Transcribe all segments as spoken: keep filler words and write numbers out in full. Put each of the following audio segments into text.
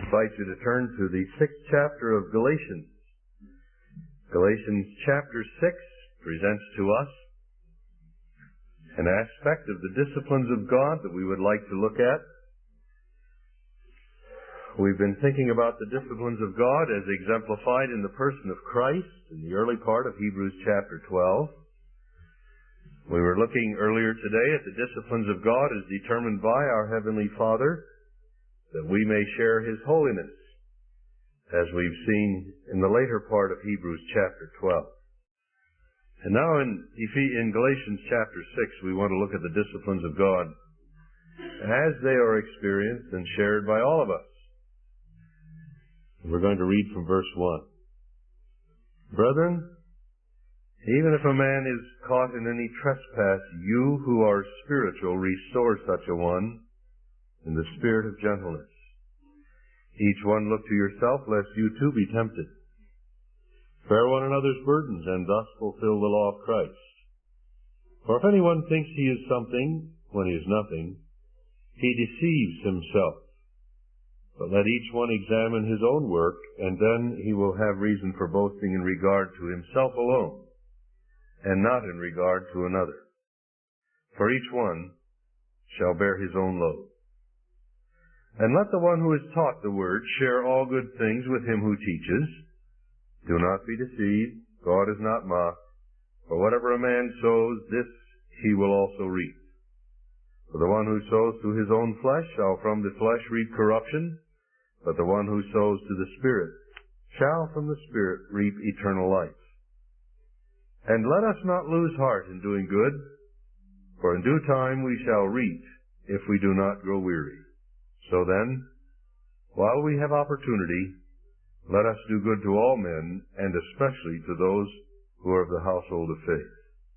invite you to turn to the sixth chapter of Galatians. Galatians chapter six presents to us an aspect of the disciplines of God that we would like to look at. We've been thinking about the disciplines of God as exemplified in the person of Christ in the early part of Hebrews chapter twelve. We were looking earlier today at the disciplines of God as determined by our Heavenly Father, that we may share His holiness, as we've seen in the later part of Hebrews chapter twelve. And now in, in Galatians chapter six, we want to look at the disciplines of God as they are experienced and shared by all of us. We're going to read from verse one. Brethren, even if a man is caught in any trespass, you who are spiritual, restore such a one in the spirit of gentleness. Each one look to yourself, lest you too be tempted. Bear one another's burdens, and thus fulfill the law of Christ. For if anyone thinks he is something when he is nothing, he deceives himself. But let each one examine his own work, and then he will have reason for boasting in regard to himself alone, and not in regard to another. For each one shall bear his own load. And let the one who is taught the word share all good things with him who teaches. Do not be deceived, God is not mocked. For whatever a man sows, this he will also reap. For the one who sows to his own flesh shall from the flesh reap corruption, but the one who sows to the Spirit shall from the Spirit reap eternal life. And let us not lose heart in doing good, for in due time we shall reap if we do not grow weary. So then, while we have opportunity, let us do good to all men, and especially to those who are of the household of faith.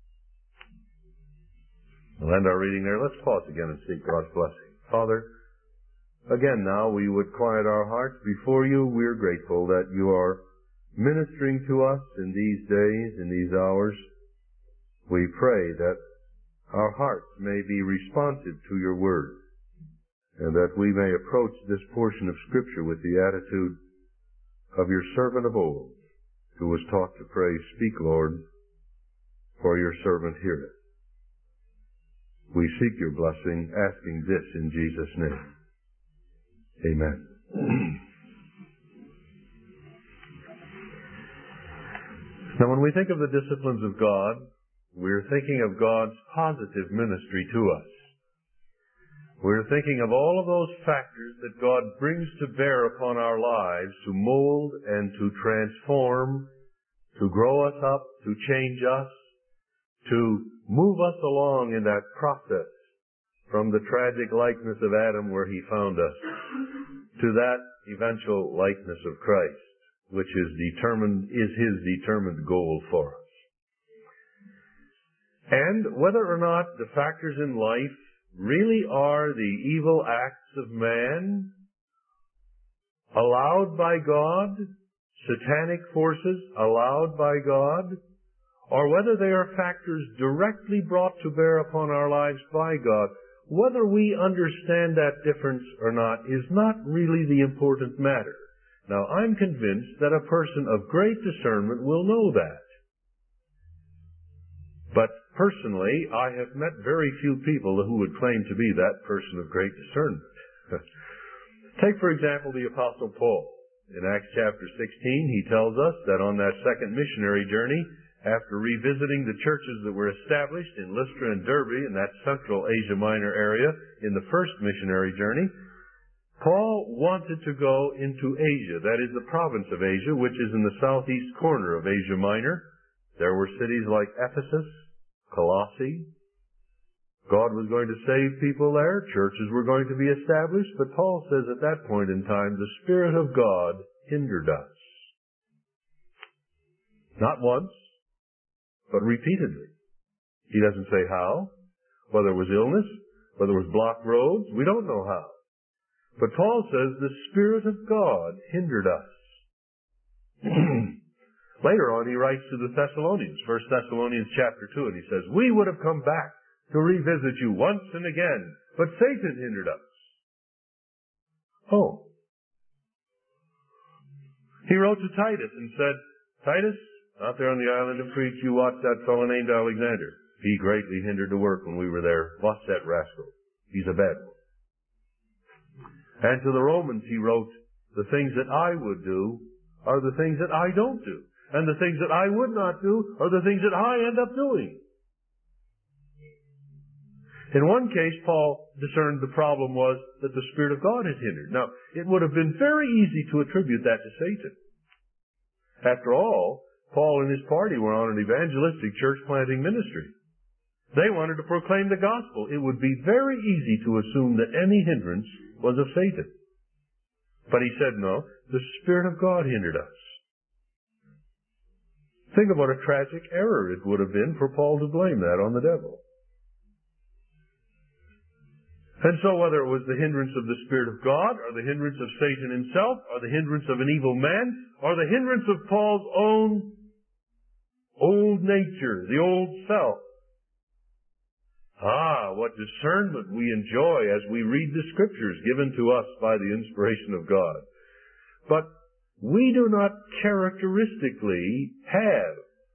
We'll end our reading there. Let's pause again and seek God's blessing. Father, again now we would quiet our hearts before you. We're grateful that you are ministering to us in these days, in these hours. We pray that our hearts may be responsive to your word, and that we may approach this portion of Scripture with the attitude of your servant of old, who was taught to pray, Speak, Lord, for your servant heareth. We seek your blessing, asking this in Jesus' name. Amen. Now, when we think of the disciplines of God, we're thinking of God's positive ministry to us. We're thinking of all of those factors that God brings to bear upon our lives to mold and to transform, to grow us up, to change us, to move us along in that process from the tragic likeness of Adam where he found us to that eventual likeness of Christ, which is determined, is his determined goal for us. And whether or not the factors in life really are the evil acts of man, allowed by God, satanic forces allowed by God, or whether they are factors directly brought to bear upon our lives by God, whether we understand that difference or not is not really the important matter. Now, I'm convinced that a person of great discernment will know that. But personally, I have met very few people who would claim to be that person of great discernment. Take, for example, the Apostle Paul. In Acts chapter sixteen, he tells us that on that second missionary journey, after revisiting the churches that were established in Lystra and Derbe in that central Asia Minor area in the first missionary journey, Paul wanted to go into Asia, that is the province of Asia, which is in the southeast corner of Asia Minor. There were cities like Ephesus, Colossae. God was going to save people there. Churches were going to be established. But Paul says at that point in time, the Spirit of God hindered us. Not once, but repeatedly. He doesn't say how, whether it was illness, whether it was blocked roads. We don't know how. But Paul says the Spirit of God hindered us. Later on, he writes to the Thessalonians, First Thessalonians chapter two, and he says, we would have come back to revisit you once and again, but Satan hindered us. Oh, He wrote to Titus and said, Titus, out there on the island of Crete, you watch that fellow named Alexander. He greatly hindered the work when we were there. Watch that rascal. He's a bad one. And to the Romans he wrote, the things that I would do are the things that I don't do. And the things that I would not do are the things that I end up doing. In one case, Paul discerned the problem was that the Spirit of God had hindered. Now, it would have been very easy to attribute that to Satan. After all, Paul and his party were on an evangelistic church planting ministry. They wanted to proclaim the gospel. It would be very easy to assume that any hindrance was of Satan. But he said, no, the Spirit of God hindered us. Think of what a tragic error it would have been for Paul to blame that on the devil. And so whether it was the hindrance of the Spirit of God, or the hindrance of Satan himself, or the hindrance of an evil man, or the hindrance of Paul's own old nature, the old self, ah, what discernment we enjoy as we read the Scriptures given to us by the inspiration of God. But we do not characteristically have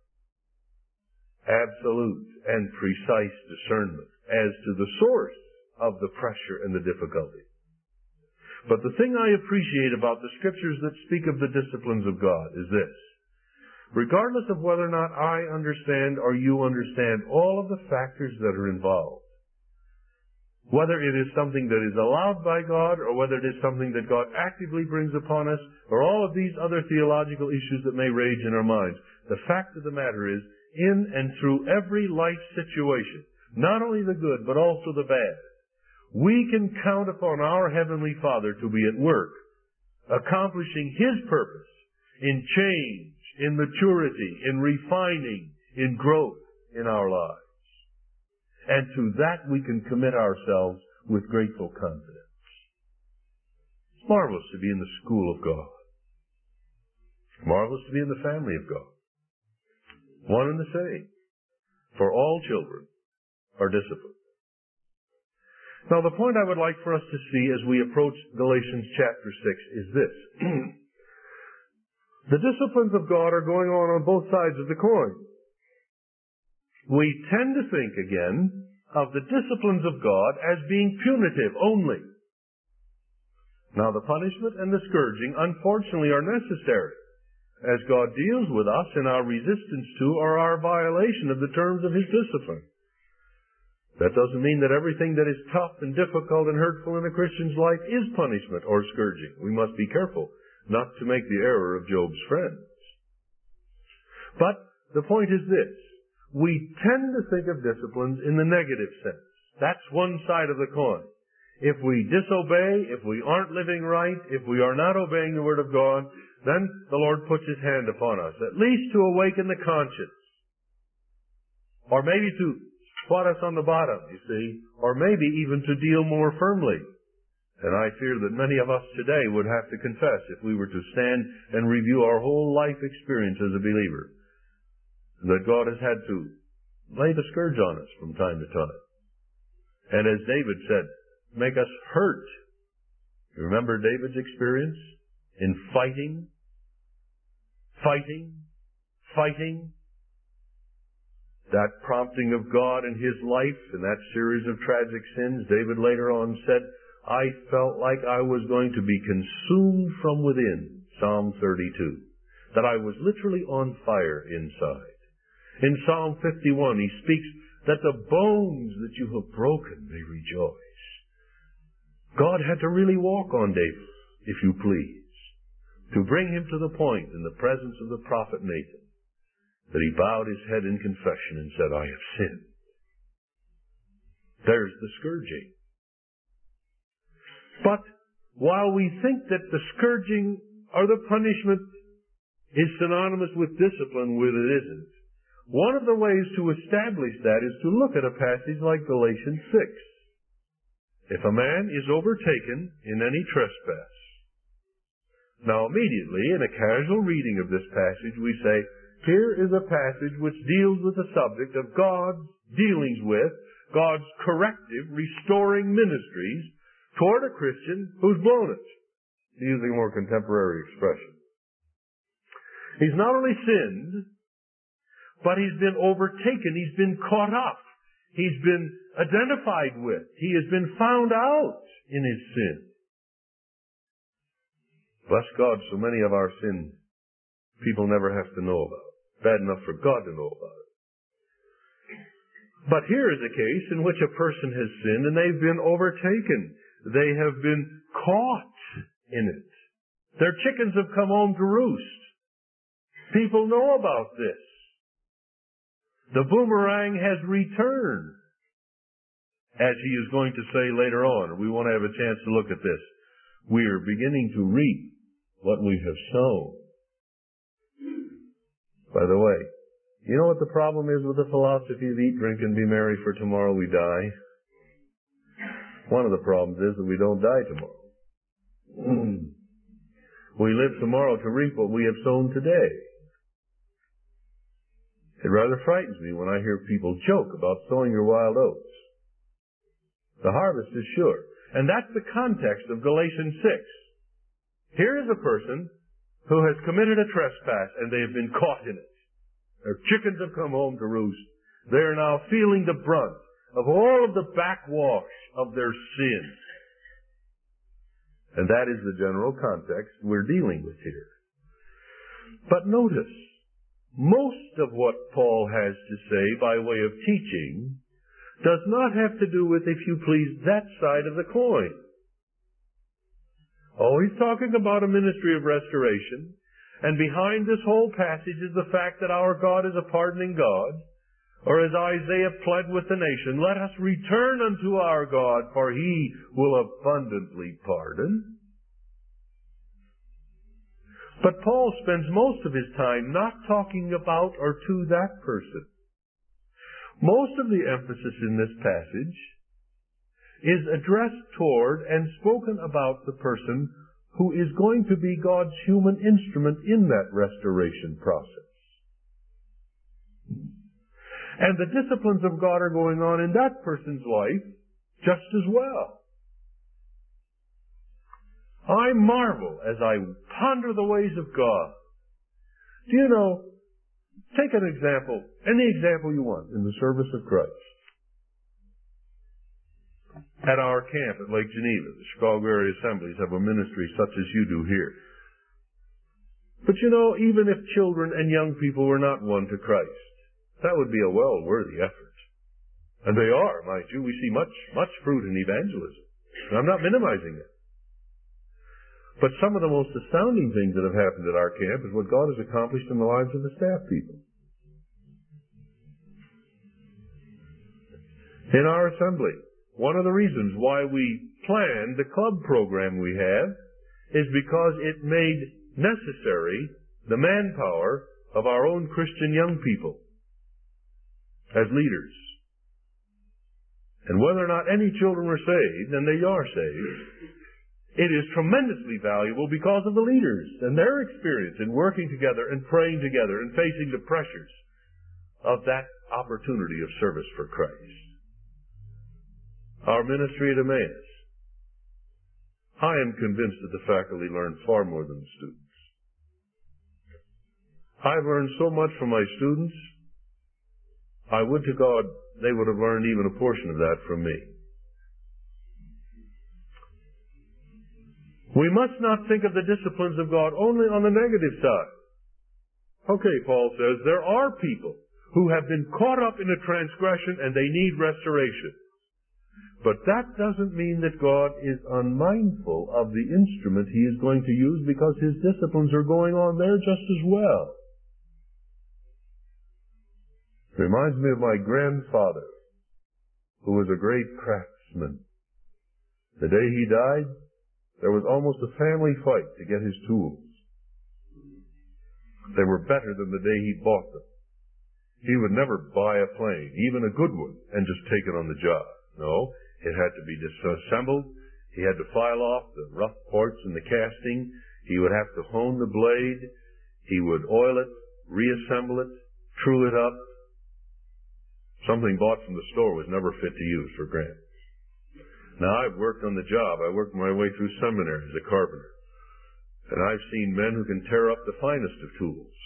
absolute and precise discernment as to the source of the pressure and the difficulty. But the thing I appreciate about the Scriptures that speak of the disciplines of God is this. Regardless of whether or not I understand or you understand all of the factors that are involved, whether it is something that is allowed by God or whether it is something that God actively brings upon us, or all of these other theological issues that may rage in our minds, the fact of the matter is, in and through every life situation, not only the good but also the bad, we can count upon our Heavenly Father to be at work, accomplishing His purpose in change, in maturity, in refining, in growth in our lives. And to that we can commit ourselves with grateful confidence. It's marvelous to be in the school of God. It's marvelous to be in the family of God. One and the same. For all children are disciplined. Now, the point I would like for us to see as we approach Galatians chapter six is this. The disciplines of God are going on on both sides of the coin. We tend to think, again, of the disciplines of God as being punitive only. Now, the punishment and the scourging, unfortunately, are necessary, as God deals with us in our resistance to or our violation of the terms of His discipline. That doesn't mean that everything that is tough and difficult and hurtful in a Christian's life is punishment or scourging. We must be careful not to make the error of Job's friends. But the point is this. We tend to think of disciplines in the negative sense. That's one side of the coin. If we disobey, if we aren't living right, if we are not obeying the Word of God, then the Lord puts His hand upon us, at least to awaken the conscience. Or maybe to spot us on the bottom, you see, or maybe even to deal more firmly. And I fear that many of us today would have to confess if we were to stand and review our whole life experience as a believer, that God has had to lay the scourge on us from time to time. And as David said, make us hurt. You remember David's experience in fighting, fighting, fighting? That prompting of God in his life in that series of tragic sins, David later on said, I felt like I was going to be consumed from within, Psalm thirty-two. That I was literally on fire inside. In Psalm fifty-one, he speaks that the bones that you have broken may rejoice. God had to really walk on David, if you please, to bring him to the point in the presence of the prophet Nathan that he bowed his head in confession and said, I have sinned. There's the scourging. But while we think that the scourging or the punishment is synonymous with discipline, when it isn't, one of the ways to establish that is to look at a passage like Galatians six. If a man is overtaken in any trespass. Now immediately, in a casual reading of this passage, we say, here is a passage which deals with the subject of God's dealings with, God's corrective, restoring ministries toward a Christian who's blown it, using a more contemporary expression. He's not only sinned, but he's been overtaken. He's been caught up. He's been identified with. He has been found out in his sin. Bless God, so many of our sins people never have to know about. Bad enough for God to know about it. But here is a case in which a person has sinned and they've been overtaken. They have been caught in it. Their chickens have come home to roost. People know about this. The boomerang has returned, as he is going to say later on. We want to have a chance to look at this. We are beginning to reap what we have sown. By the way, you know what the problem is with the philosophy of eat, drink, and be merry, for tomorrow we die? One of the problems is that we don't die tomorrow. We live tomorrow to reap what we have sown today. It rather frightens me when I hear people joke about sowing your wild oats. The harvest is sure. And that's the context of Galatians six. Here is a person who has committed a trespass and they have been caught in it. Their chickens have come home to roost. They are now feeling the brunt of all of the backwash of their sin. And that is the general context we're dealing with here. But notice, most of what Paul has to say by way of teaching does not have to do with, if you please, that side of the coin. Oh, he's talking about a ministry of restoration, and behind this whole passage is the fact that our God is a pardoning God, or as Isaiah pled with the nation, let us return unto our God, for he will abundantly pardon. But Paul spends most of his time not talking about or to that person. Most of the emphasis in this passage is addressed toward and spoken about the person who is going to be God's human instrument in that restoration process. And the disciplines of God are going on in that person's life just as well. I marvel as I ponder the ways of God. Do you know, take an example, any example you want in the service of Christ. At our camp at Lake Geneva, the Chicago area assemblies have a ministry such as you do here. But you know, even if children and young people were not won to Christ, that would be a well-worthy effort. And they are, mind you. We see much, much fruit in evangelism. And I'm not minimizing it. But some of the most astounding things that have happened at our camp is what God has accomplished in the lives of the staff people. In our assembly, one of the reasons why we planned the club program we have is because it made necessary the manpower of our own Christian young people as leaders. And whether or not any children were saved, and they are saved, it is tremendously valuable because of the leaders and their experience in working together and praying together and facing the pressures of that opportunity of service for Christ. Our ministry at Emmaus, I am convinced that the faculty learn far more than the students. I've learned so much from my students, I would to God they would have learned even a portion of that from me. We must not think of the disciplines of God only on the negative side. Okay, Paul says, there are people who have been caught up in a transgression and they need restoration. But that doesn't mean that God is unmindful of the instrument he is going to use, because his disciplines are going on there just as well. It reminds me of my grandfather, who was a great craftsman. The day he died, there was almost a family fight to get his tools. They were better than the day he bought them. He would never buy a plane, even a good one, and just take it on the job. No, it had to be disassembled. He had to file off the rough parts in the casting. He would have to hone the blade. He would oil it, reassemble it, true it up. Something bought from the store was never fit to use for Grant. Now, I've worked on the job. I worked my way through seminary as a carpenter. And I've seen men who can tear up the finest of tools.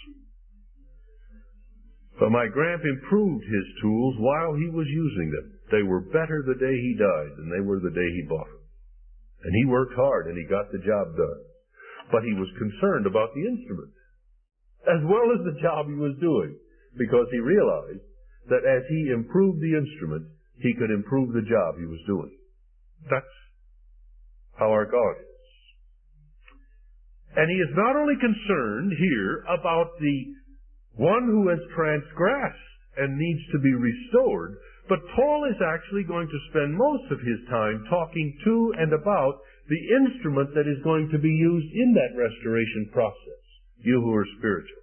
But my Gramp improved his tools while he was using them. They were better the day he died than they were the day he bought them. And he worked hard and he got the job done. But he was concerned about the instrument, as well as the job he was doing, because he realized that as he improved the instrument, he could improve the job he was doing. That's how our God is. And he is not only concerned here about the one who has transgressed and needs to be restored, but Paul is actually going to spend most of his time talking to and about the instrument that is going to be used in that restoration process. You who are spiritual,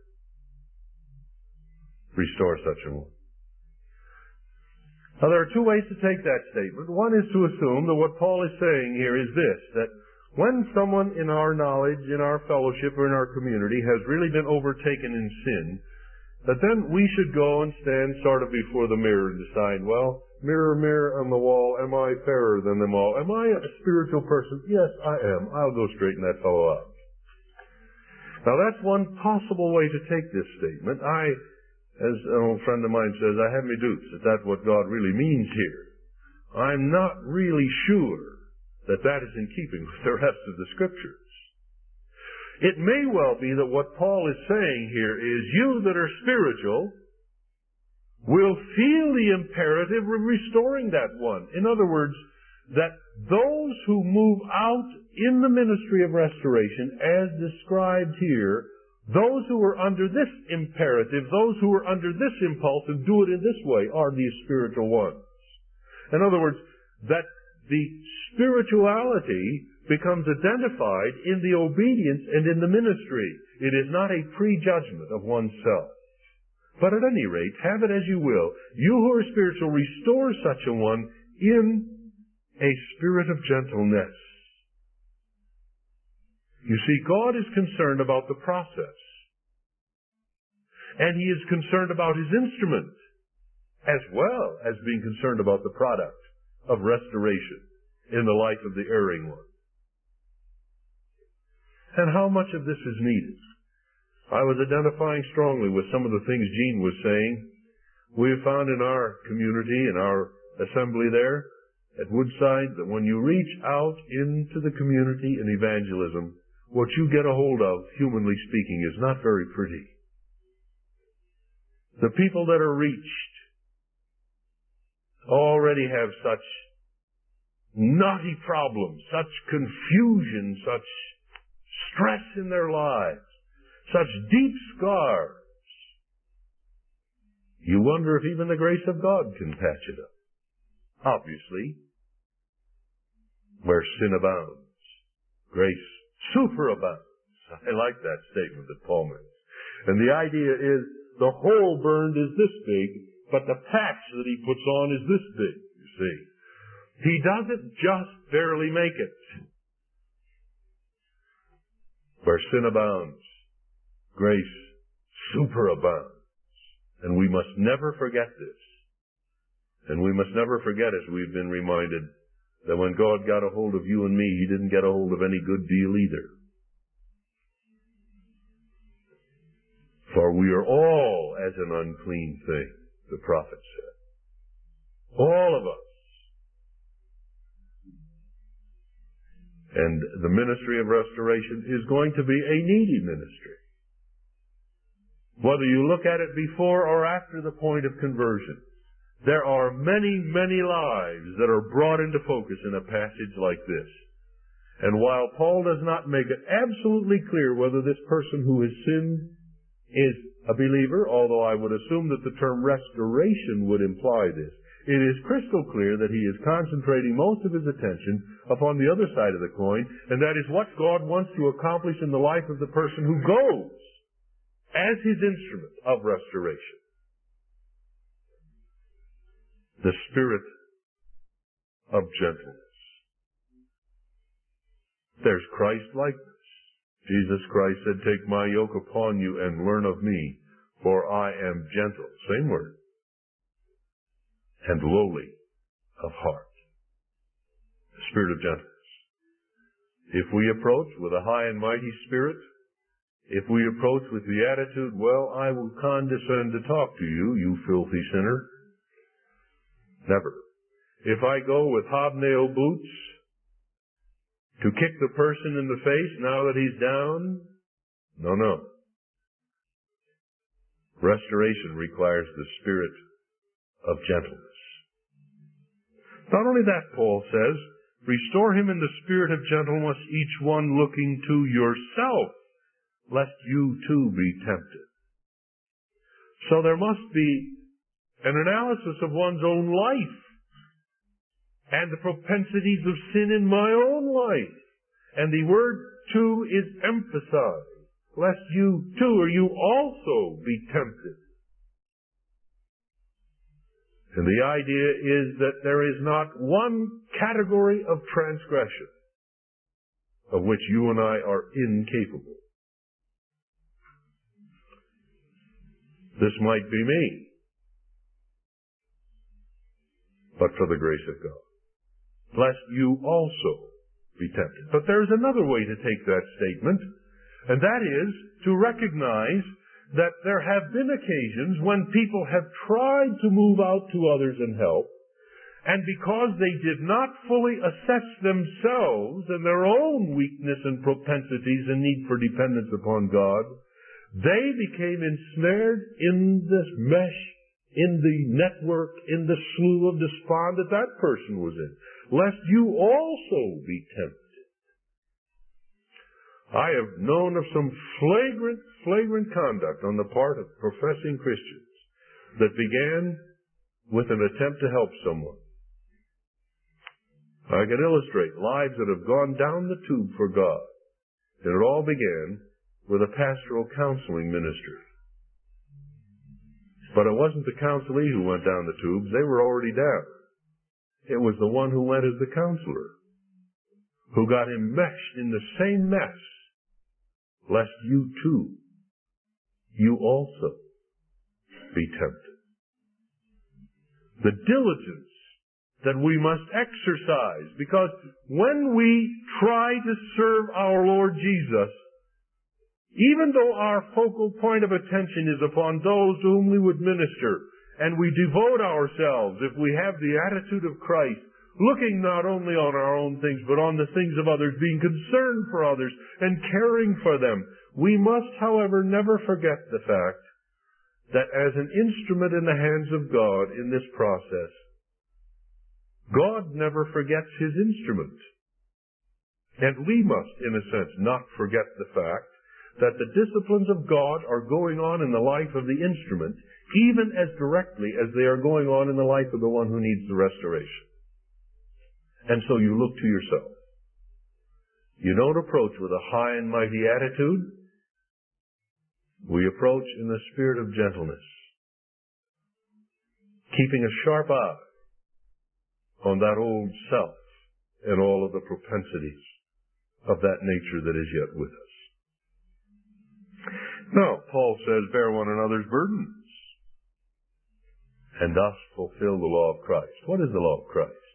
restore such a one. Now, there are two ways to take that statement. One is to assume that what Paul is saying here is this, that when someone in our knowledge, in our fellowship, or in our community has really been overtaken in sin, that then we should go and stand sort of before the mirror and decide, well, mirror, mirror on the wall, am I fairer than them all? Am I a spiritual person? Yes, I am. I'll go straighten that fellow out. Now, that's one possible way to take this statement. I, as an old friend of mine says, I have me doubts that that's what God really means here. I'm not really sure that that is in keeping with the rest of the Scriptures. It may well be that what Paul is saying here is, you that are spiritual will feel the imperative of restoring that one. In other words, that those who move out in the ministry of restoration, as described here, those who are under this imperative, those who are under this impulse and do it in this way, are these spiritual ones. In other words, that the spirituality becomes identified in the obedience and in the ministry. It is not a prejudgment of oneself. But at any rate, have it as you will. You who are spiritual, restore such a one in a spirit of gentleness. You see, God is concerned about the process. And He is concerned about His instrument, as well as being concerned about the product of restoration in the life of the erring one. And how much of this is needed? I was identifying strongly with some of the things Gene was saying. We have found in our community, in our assembly there at Woodside, that when you reach out into the community in evangelism, what you get a hold of, humanly speaking, is not very pretty. The people that are reached already have such knotty problems, such confusion, such stress in their lives, such deep scars. You wonder if even the grace of God can patch it up. Obviously, where sin abounds, grace superabounds. I like that statement that Paul makes. And the idea is, the hole burned is this big, but the patch that he puts on is this big, you see. He doesn't just barely make it. Where sin abounds, grace superabounds. And we must never forget this. And we must never forget, as we've been reminded, that when God got a hold of you and me, He didn't get a hold of any good deal either. For we are all as an unclean thing, the prophet said. All of us. And the ministry of restoration is going to be a needy ministry. Whether you look at it before or after the point of conversion, there are many, many lives that are brought into focus in a passage like this. And while Paul does not make it absolutely clear whether this person who has sinned is a believer, although I would assume that the term restoration would imply this, it is crystal clear that he is concentrating most of his attention upon the other side of the coin, and that is what God wants to accomplish in the life of the person who goes as His instrument of restoration. The spirit of gentleness. There's Christ-likeness. Jesus Christ said, "Take my yoke upon you and learn of me, for I am gentle." Same word. And lowly of heart. The spirit of gentleness. If we approach with a high and mighty spirit, if we approach with the attitude, well, I will condescend to talk to you, you filthy sinner. Never. If I go with hobnail boots to kick the person in the face now that he's down, no, no. Restoration requires the spirit of gentleness. Not only that, Paul says, restore him in the spirit of gentleness, each one looking to yourself, lest you too be tempted. So there must be an analysis of one's own life and the propensities of sin in my own life. And the word to is emphasized, lest you too or you also be tempted. And the idea is that there is not one category of transgression of which you and I are incapable. This might be me, but for the grace of God, lest you also be tempted. But there's another way to take that statement, and that is to recognize that there have been occasions when people have tried to move out to others and help, and because they did not fully assess themselves and their own weakness and propensities and need for dependence upon God, they became ensnared in this mesh, in the network, in the slough of despond that that person was in, lest you also be tempted. I have known of some flagrant, flagrant conduct on the part of professing Christians that began with an attempt to help someone. I can illustrate lives that have gone down the tube for God. And it all began with a pastoral counseling ministry. But it wasn't the counselee who went down the tubes. They were already down. It was the one who went as the counselor, who got enmeshed in the same mess, lest you too, you also be tempted. The diligence that we must exercise, because when we try to serve our Lord Jesus, even though our focal point of attention is upon those to whom we would minister, and we devote ourselves, if we have the attitude of Christ, looking not only on our own things, but on the things of others, being concerned for others, and caring for them, we must, however, never forget the fact that as an instrument in the hands of God in this process, God never forgets His instrument. And we must, in a sense, not forget the fact that the disciplines of God are going on in the life of the instrument, even as directly as they are going on in the life of the one who needs the restoration. And so you look to yourself. You don't approach with a high and mighty attitude. We approach in the spirit of gentleness, keeping a sharp eye on that old self and all of the propensities of that nature that is yet with us. Now, Paul says, bear one another's burdens, and thus fulfill the law of Christ. What is the law of Christ?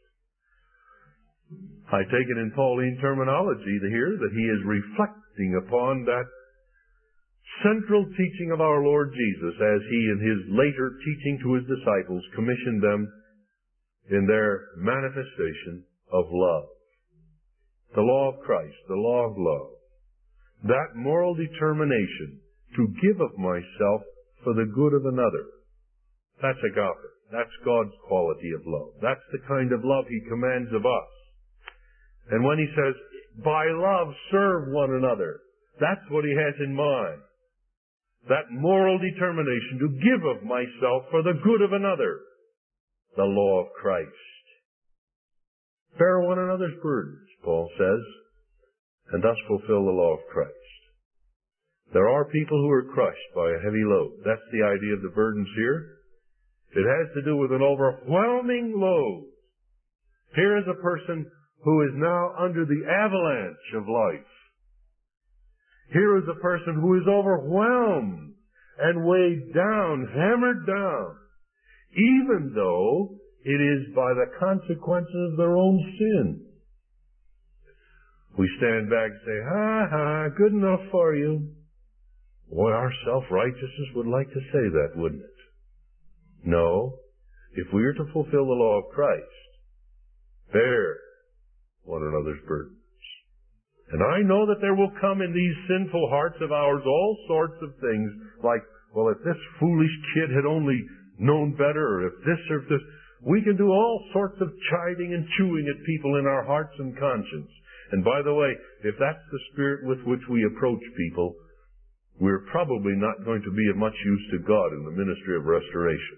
I take it in Pauline terminology here that he is reflecting upon that central teaching of our Lord Jesus as he in his later teaching to his disciples commissioned them in their manifestation of love. The law of Christ, the law of love. That moral determination to give of myself for the good of another. That's agape. That's God's quality of love. That's the kind of love He commands of us. And when He says, by love serve one another, that's what He has in mind. That moral determination to give of myself for the good of another. The law of Christ. Bear one another's burdens, Paul says, and thus fulfill the law of Christ. There are people who are crushed by a heavy load. That's the idea of the burdens here. It has to do with an overwhelming load. Here is a person who is now under the avalanche of life. Here is a person who is overwhelmed and weighed down, hammered down, even though it is by the consequences of their own sin. We stand back and say, ha ha, good enough for you. Boy, our self-righteousness would like to say that, wouldn't it? No. If we are to fulfill the law of Christ, bear one another's burdens. And I know that there will come in these sinful hearts of ours all sorts of things like, well, if this foolish kid had only known better, or if this or if this, we can do all sorts of chiding and chewing at people in our hearts and conscience. And by the way, if that's the spirit with which we approach people, we're probably not going to be of much use to God in the ministry of restoration.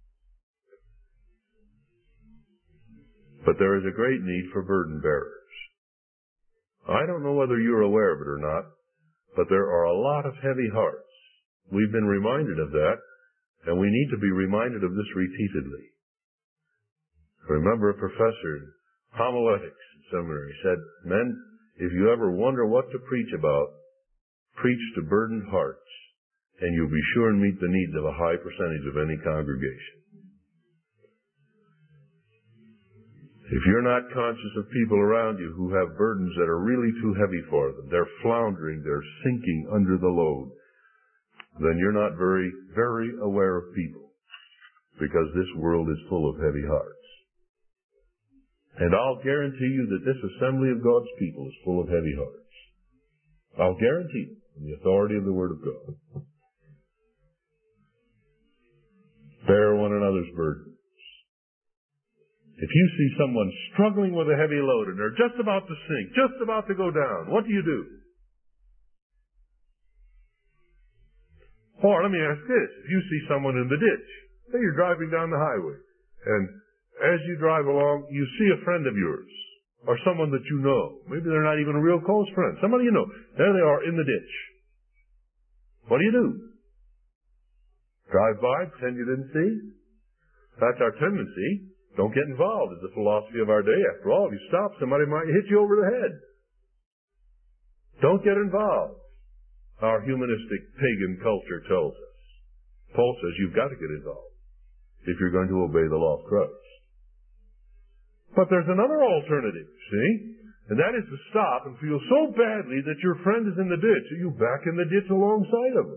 But there is a great need for burden bearers. I don't know whether you're aware of it or not, but there are a lot of heavy hearts. We've been reminded of that, and we need to be reminded of this repeatedly. I remember a professor in homiletics in seminary said, men, if you ever wonder what to preach about, preach to burdened hearts, and you'll be sure and meet the needs of a high percentage of any congregation. If you're not conscious of people around you who have burdens that are really too heavy for them, they're floundering, they're sinking under the load, then you're not very, very aware of people, because this world is full of heavy hearts. And I'll guarantee you that this assembly of God's people is full of heavy hearts. I'll guarantee it on the authority of the Word of God. Bear one another's burdens. If you see someone struggling with a heavy load and they're just about to sink, just about to go down, what do you do? Or let me ask this. If you see someone in the ditch, say you're driving down the highway, and as you drive along, you see a friend of yours, or someone that you know. Maybe they're not even a real close friend. Somebody you know. There they are in the ditch. What do you do? Drive by, pretend you didn't see? That's our tendency. Don't get involved is the philosophy of our day. After all, if you stop, somebody might hit you over the head. Don't get involved. Our humanistic pagan culture tells us. Paul says you've got to get involved if you're going to obey the law of Christ. But there's another alternative, see? And that is to stop and feel so badly that your friend is in the ditch that you back in the ditch alongside of him.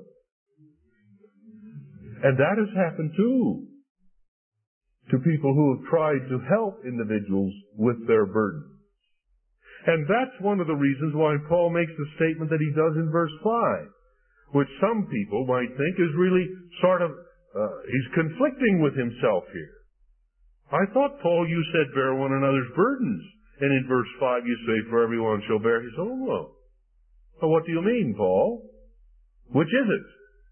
And that has happened too to people who have tried to help individuals with their burdens. And that's one of the reasons why Paul makes the statement that he does in verse five, which some people might think is really sort of, uh, he's conflicting with himself here. I thought, Paul, you said bear one another's burdens. And in verse five you say, for everyone shall bear his own load. Well, what do you mean, Paul? Which is it?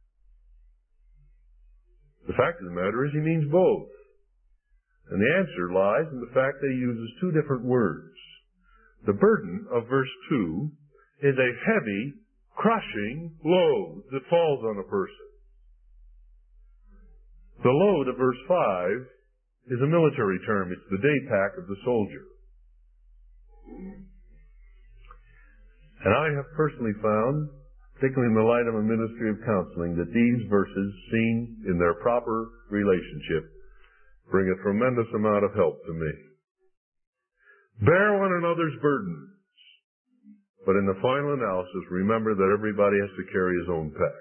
The fact of the matter is he means both. And the answer lies in the fact that he uses two different words. The burden of verse two is a heavy, crushing load that falls on a person. The load of verse five is a military term. It's the day pack of the soldier. And I have personally found, particularly in the light of a ministry of counseling, that these verses, seen in their proper relationship, bring a tremendous amount of help to me. Bear one another's burdens. But in the final analysis, remember that everybody has to carry his own pack.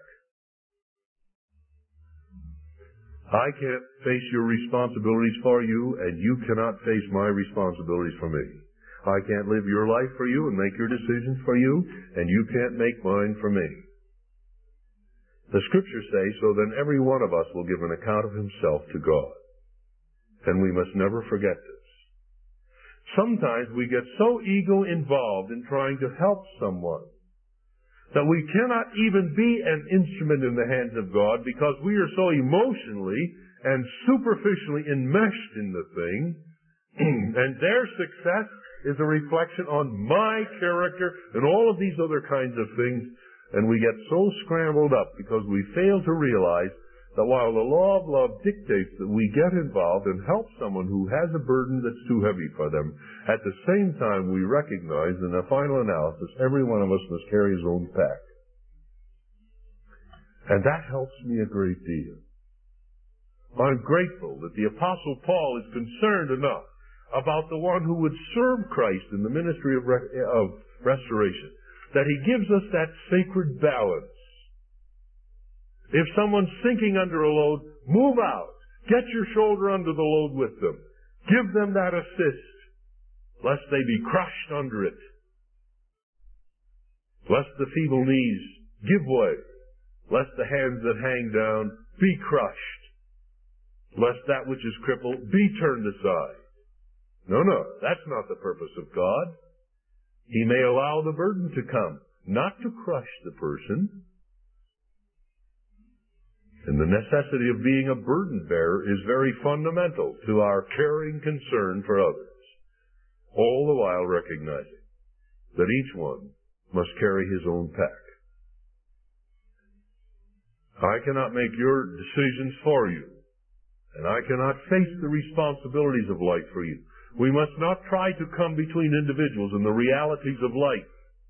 I can't face your responsibilities for you, and you cannot face my responsibilities for me. I can't live your life for you and make your decisions for you, and you can't make mine for me. The Scriptures say, so then every one of us will give an account of himself to God. And we must never forget this. Sometimes we get so ego involved in trying to help someone that we cannot even be an instrument in the hands of God because we are so emotionally and superficially enmeshed in the thing, and their success is a reflection on my character and all of these other kinds of things, and we get so scrambled up because we fail to realize that while the law of love dictates that we get involved and help someone who has a burden that's too heavy for them, at the same time we recognize in the final analysis every one of us must carry his own pack. And that helps me a great deal. I'm grateful that the Apostle Paul is concerned enough about the one who would serve Christ in the ministry of, of restoration. That He gives us that sacred balance. If someone's sinking under a load, move out. Get your shoulder under the load with them. Give them that assist, lest they be crushed under it. Lest the feeble knees give way. Lest the hands that hang down be crushed. Lest that which is crippled be turned aside. No, no, that's not the purpose of God. He may allow the burden to come, not to crush the person. And the necessity of being a burden bearer is very fundamental to our caring concern for others, all the while recognizing that each one must carry his own pack. I cannot make your decisions for you, and I cannot face the responsibilities of life for you. We must not try to come between individuals and the realities of life.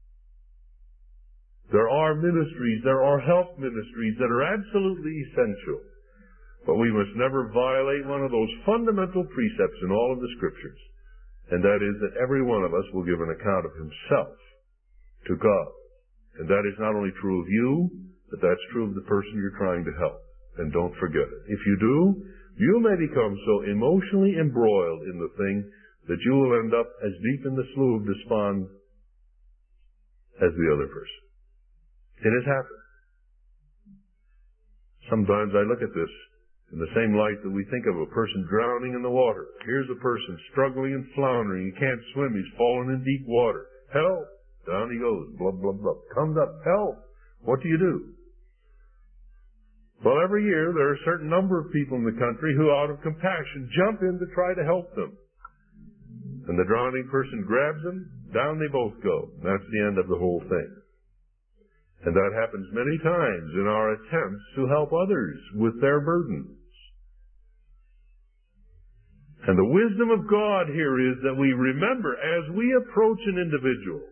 There are ministries, there are health ministries that are absolutely essential. But we must never violate one of those fundamental precepts in all of the Scriptures. And that is that every one of us will give an account of himself to God. And that is not only true of you, but that's true of the person you're trying to help. And don't forget it. If you do, you may become so emotionally embroiled in the thing that you will end up as deep in the slough of despond as the other person. It has happened. Sometimes I look at this in the same light that we think of a person drowning in the water. Here's a person struggling and floundering. He can't swim. He's fallen in deep water. Help! Down he goes. Blub, blub, blub. Comes up. Help! What do you do? Well, every year there are a certain number of people in the country who, out of compassion, jump in to try to help them. And the drowning person grabs them. Down they both go. That's the end of the whole thing. And that happens many times in our attempts to help others with their burdens. And the wisdom of God here is that we remember as we approach an individual,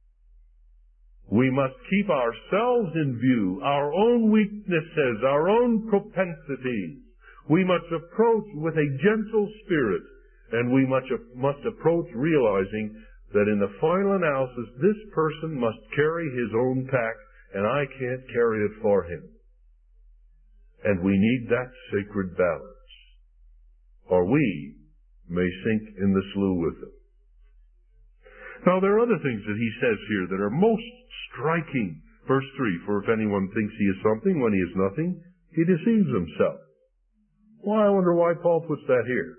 we must keep ourselves in view, our own weaknesses, our own propensities. We must approach with a gentle spirit, and we must, must approach realizing that in the final analysis, this person must carry his own pack, and I can't carry it for him. And we need that sacred balance, or we may sink in the slough with him. Now, there are other things that he says here that are most striking. Verse three, for if anyone thinks he is something when he is nothing, he deceives himself. Well, I wonder why Paul puts that here.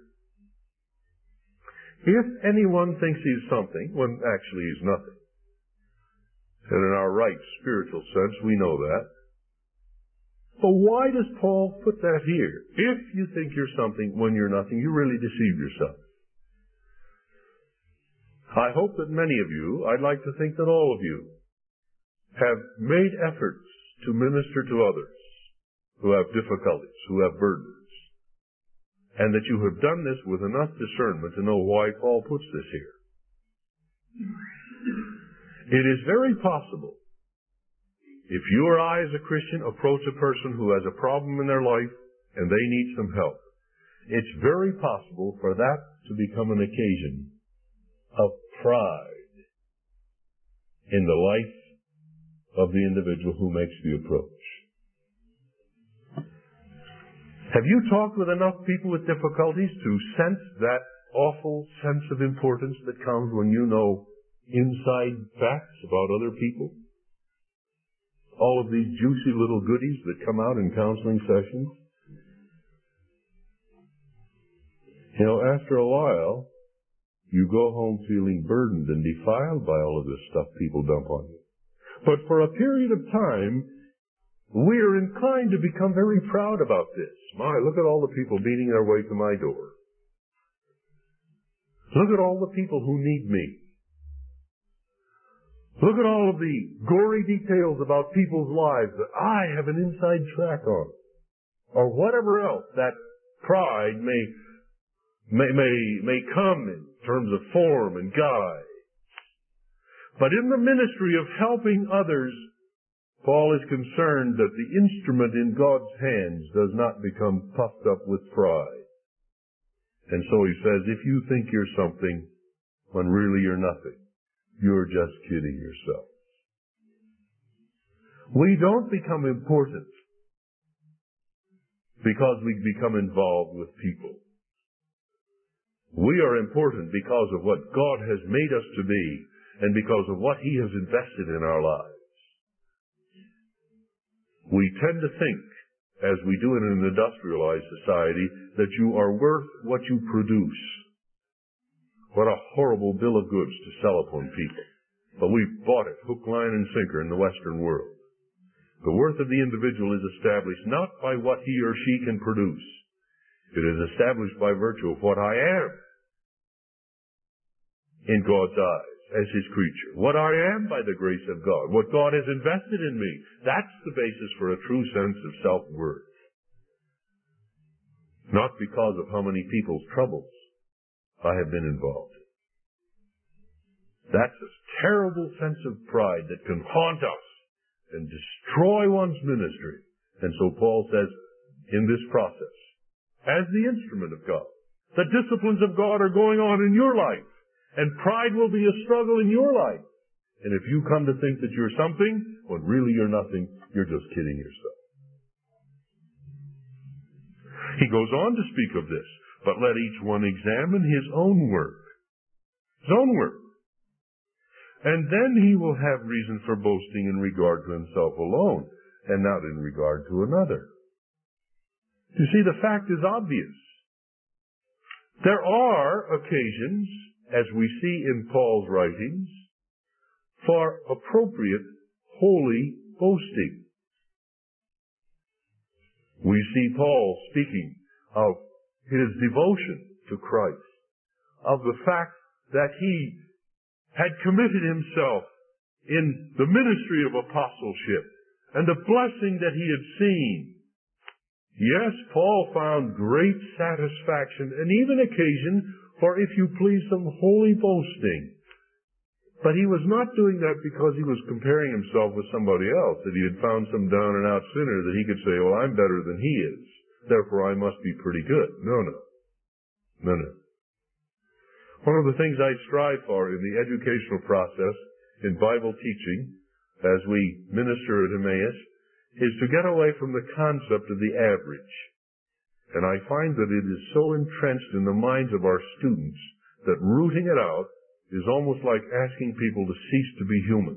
If anyone thinks he is something when actually he is nothing, and in our right spiritual sense, we know that. But why does Paul put that here? If you think you're something when you're nothing, you really deceive yourself. I hope that many of you, I'd like to think that all of you, have made efforts to minister to others who have difficulties, who have burdens, and that you have done this with enough discernment to know why Paul puts this here. It is very possible, if you or I as a Christian approach a person who has a problem in their life and they need some help, it's very possible for that to become an occasion of pride in the life of the individual who makes the approach. Have you talked with enough people with difficulties to sense that awful sense of importance that comes when you know inside facts about other people? All of these juicy little goodies that come out in counseling sessions. You know, after a while, you go home feeling burdened and defiled by all of this stuff people dump on you. But for a period of time, we are inclined to become very proud about this. My, look at all the people beating their way to my door. Look at all the people who need me. Look at all of the gory details about people's lives that I have an inside track on. Or whatever else that pride may, may, may, may come in terms of form and guise. But in the ministry of helping others, Paul is concerned that the instrument in God's hands does not become puffed up with pride. And so he says, if you think you're something when really you're nothing, you're just kidding yourself. We don't become important because we become involved with people. We are important because of what God has made us to be and because of what He has invested in our lives. We tend to think, as we do in an industrialized society, that you are worth what you produce. What a horrible bill of goods to sell upon people. But we've bought it hook, line, and sinker in the Western world. The worth of the individual is established not by what he or she can produce. It is established by virtue of what I am in God's eyes as His creature. What I am by the grace of God. What God has invested in me. That's the basis for a true sense of self-worth. Not because of how many people's troubles I have been involved in. That's a terrible sense of pride that can haunt us and destroy one's ministry. And so Paul says, in this process, as the instrument of God, the disciplines of God are going on in your life, and pride will be a struggle in your life. And if you come to think that you're something, when really you're nothing, you're just kidding yourself. He goes on to speak of this, but let each one examine his own work. His own work. And then he will have reason for boasting in regard to himself alone, and not in regard to another. You see, the fact is obvious. There are occasions, as we see in Paul's writings, for appropriate, holy boasting. We see Paul speaking of his devotion to Christ, of the fact that he had committed himself in the ministry of apostleship and the blessing that he had seen. Yes, Paul found great satisfaction and even occasion for, if you please, some holy boasting. But he was not doing that because he was comparing himself with somebody else, that he had found some down and out sinner that he could say, well, I'm better than he is, therefore I must be pretty good. No, no. No, no. One of the things I strive for in the educational process in Bible teaching as we minister at Emmaus is to get away from the concept of the average. And I find that it is so entrenched in the minds of our students that rooting it out is almost like asking people to cease to be human.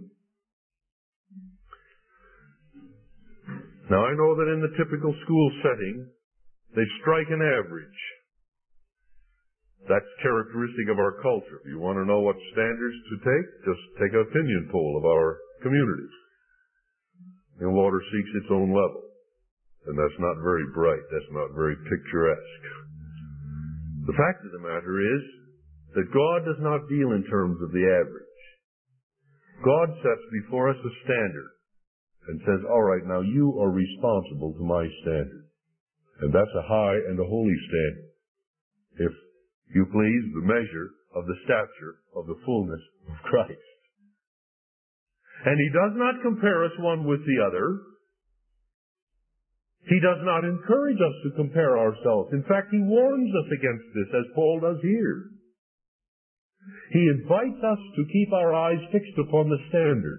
Now I know that in the typical school setting, they strike an average. That's characteristic of our culture. If you want to know what standards to take, just take an opinion poll of our community. And water seeks its own level. And that's not very bright. That's not very picturesque. The fact of the matter is that God does not deal in terms of the average. God sets before us a standard and says, all right, now you are responsible to my standard. And that's a high and a holy standard. If you please, the measure of the stature of the fullness of Christ. And He does not compare us one with the other. He does not encourage us to compare ourselves. In fact, He warns us against this, as Paul does here. He invites us to keep our eyes fixed upon the standard.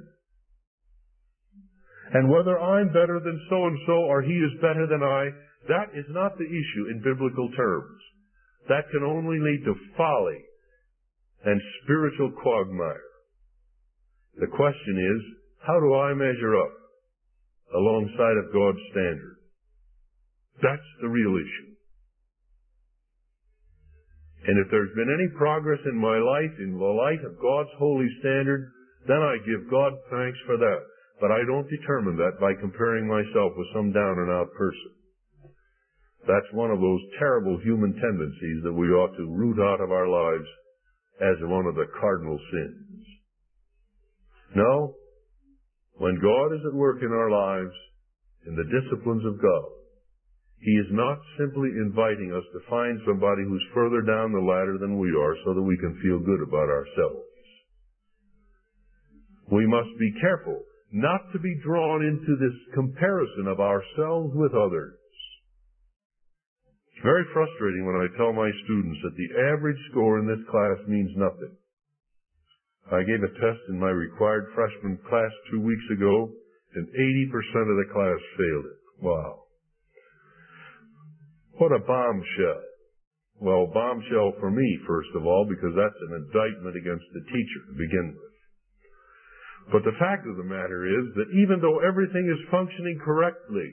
And whether I'm better than so-and-so or he is better than I, that is not the issue in biblical terms. That can only lead to folly and spiritual quagmire. The question is, how do I measure up alongside of God's standard? That's the real issue. And if there's been any progress in my life in the light of God's holy standard, then I give God thanks for that. But I don't determine that by comparing myself with some down and out person. That's one of those terrible human tendencies that we ought to root out of our lives as one of the cardinal sins. No, when God is at work in our lives, in the disciplines of God, He is not simply inviting us to find somebody who's further down the ladder than we are so that we can feel good about ourselves. We must be careful not to be drawn into this comparison of ourselves with others. It's very frustrating when I tell my students that the average score in this class means nothing. I gave a test in my required freshman class two weeks ago, and eighty percent of the class failed it. Wow. What a bombshell. Well, bombshell for me, first of all, because that's an indictment against the teacher to begin with. But the fact of the matter is that even though everything is functioning correctly,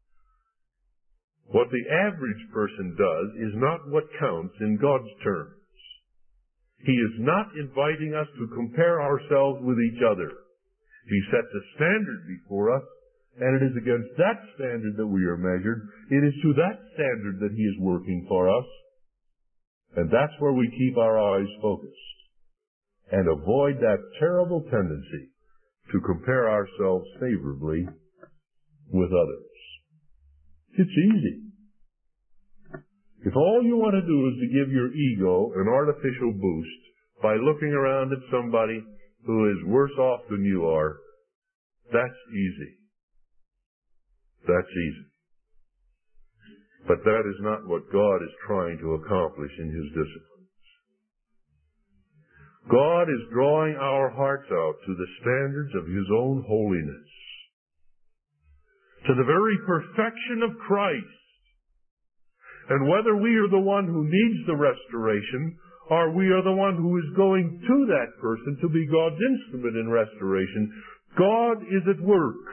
what the average person does is not what counts in God's terms. He is not inviting us to compare ourselves with each other. He sets a standard before us, and it is against that standard that we are measured. It is to that standard that He is working for us. And that's where we keep our eyes focused and avoid that terrible tendency to compare ourselves favorably with others. It's easy. If all you want to do is to give your ego an artificial boost by looking around at somebody who is worse off than you are, that's easy. That's easy. But that is not what God is trying to accomplish in His disciplines. God is drawing our hearts out to the standards of His own holiness, to the very perfection of Christ. And whether we are the one who needs the restoration, or we are the one who is going to that person to be God's instrument in restoration, God is at work.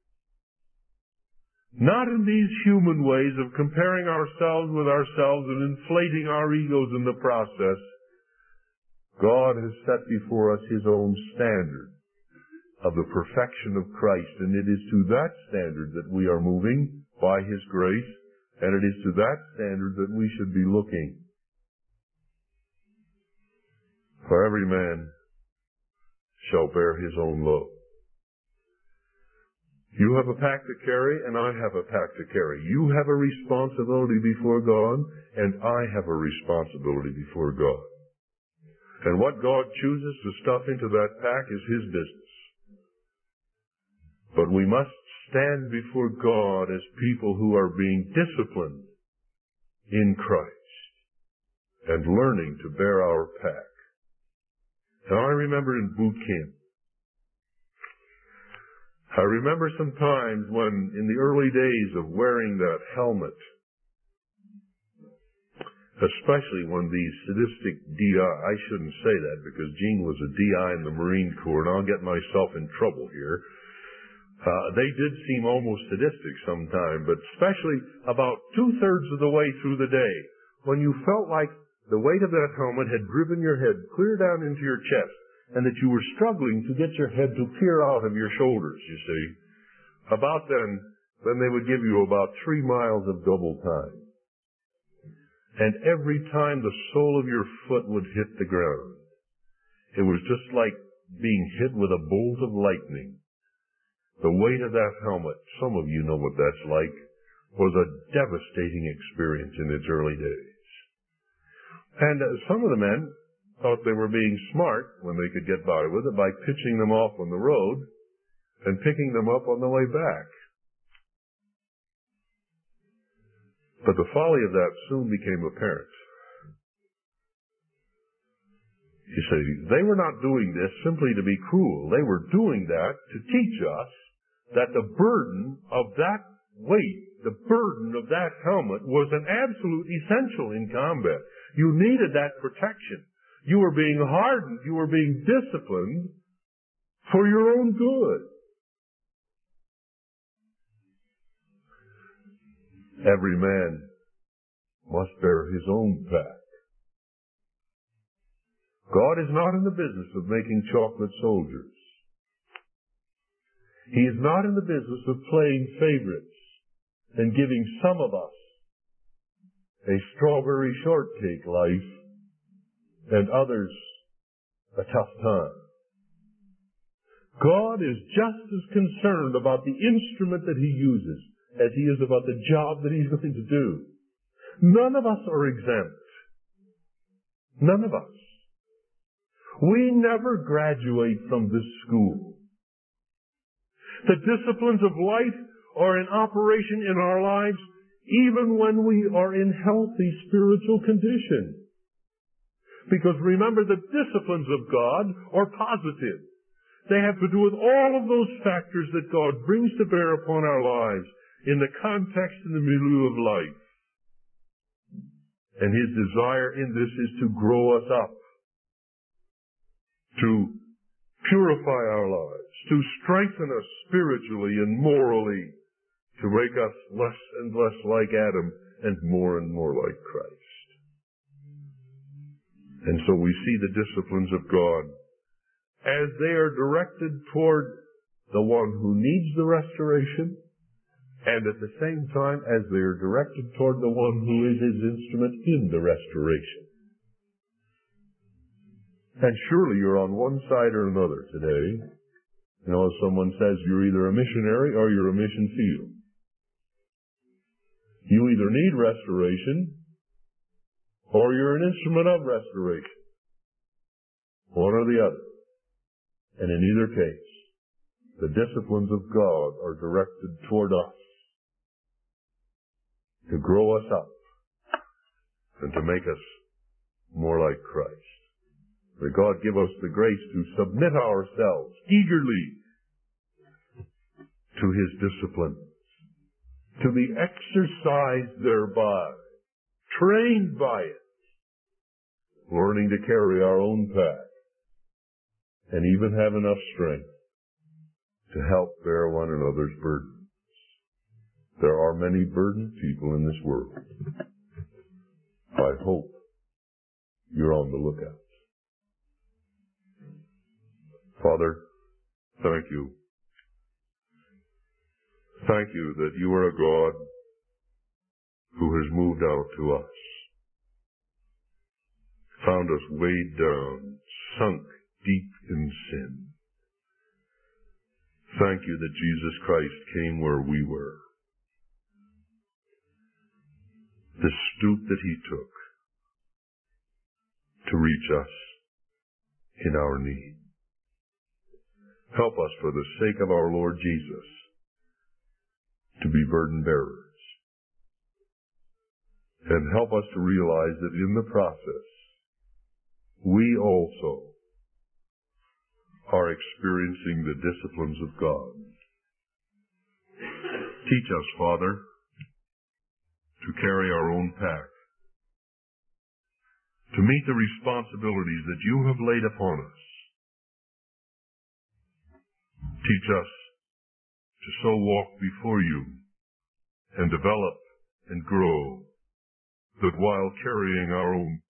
Not in these human ways of comparing ourselves with ourselves and inflating our egos in the process. God has set before us His own standard of the perfection of Christ, and it is to that standard that we are moving by His grace, and it is to that standard that we should be looking. For every man shall bear his own load. You have a pack to carry, and I have a pack to carry. You have a responsibility before God, and I have a responsibility before God. And what God chooses to stuff into that pack is His business. But we must stand before God as people who are being disciplined in Christ and learning to bear our pack. Now, I remember in boot camp, I remember some times when, in the early days of wearing that helmet, especially when these sadistic D I, I shouldn't say that because Gene was a D I in the Marine Corps, and I'll get myself in trouble here. Uh, they did seem almost sadistic sometimes, but especially about two-thirds of the way through the day, when you felt like the weight of that helmet had driven your head clear down into your chest, and that you were struggling to get your head to peer out of your shoulders, you see. About then, then they would give you about three miles of double time. And every time the sole of your foot would hit the ground, it was just like being hit with a bolt of lightning. The weight of that helmet, some of you know what that's like, was a devastating experience in its early days. And uh, some of the men thought they were being smart when they could get by with it by pitching them off on the road and picking them up on the way back. But the folly of that soon became apparent. You see, they were not doing this simply to be cruel. They were doing that to teach us that the burden of that weight, the burden of that helmet, was an absolute essential in combat. You needed that protection. You were being hardened. You were being disciplined for your own good. Every man must bear his own pack. God is not in the business of making chocolate soldiers. He is not in the business of playing favorites and giving some of us a strawberry shortcake life and others a tough time. God is just as concerned about the instrument that He uses as He is about the job that He's going to do. None of us are exempt. None of us. We never graduate from this school. The disciplines of life are in operation in our lives even when we are in healthy spiritual condition. Because remember, the disciplines of God are positive. They have to do with all of those factors that God brings to bear upon our lives in the context and the milieu of life. And His desire in this is to grow us up, to purify our lives, to strengthen us spiritually and morally, to make us less and less like Adam and more and more like Christ. And so we see the disciplines of God as they are directed toward the one who needs the restoration, and at the same time as they are directed toward the one who is His instrument in the restoration. And surely you're on one side or another today. You know, as someone says, you're either a missionary or you're a mission field. You either need restoration or you're an instrument of restoration. One or the other. And in either case, the disciplines of God are directed toward us to grow us up and to make us more like Christ. May God give us the grace to submit ourselves eagerly to His discipline, to be exercised thereby, trained by it, learning to carry our own pack, and even have enough strength to help bear one another's burdens. There are many burdened people in this world. I hope you're on the lookout. Father, thank you. Thank you that you are a God who has moved out to us, found us weighed down, sunk deep in sin. Thank you that Jesus Christ came where we were. The stoop that He took to reach us in our need. Help us, for the sake of our Lord Jesus, to be burden bearers. And help us to realize that in the process, we also are experiencing the disciplines of God. Teach us, Father, to carry our own pack, to meet the responsibilities that you have laid upon us. Teach us to so walk before you and develop and grow that while carrying our own